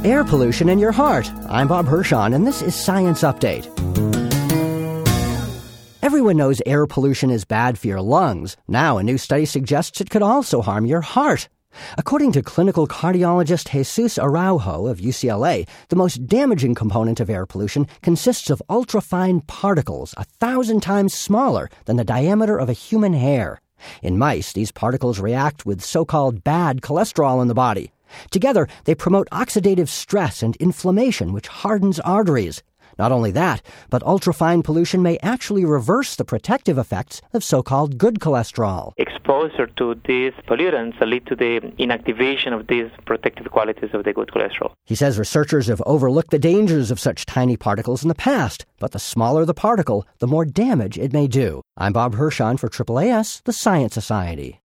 Air pollution in your heart. I'm Bob Hirschon, and this is Science Update. Everyone knows air pollution is bad for your lungs. Now, a new study suggests it could also harm your heart. According to clinical cardiologist Jesus Araujo of UCLA, the most damaging component of air pollution consists of ultrafine particles 1,000 times smaller than the diameter of a human hair. In mice, these particles react with so-called bad cholesterol in the body. Together, they promote oxidative stress and inflammation, which hardens arteries. Not only that, but ultrafine pollution may actually reverse the protective effects of so-called good cholesterol. Exposure to these pollutants lead to the inactivation of these protective qualities of the good cholesterol. He says researchers have overlooked the dangers of such tiny particles in the past, but the smaller the particle, the more damage it may do. I'm Bob Hirschon for AAAS, the Science Society.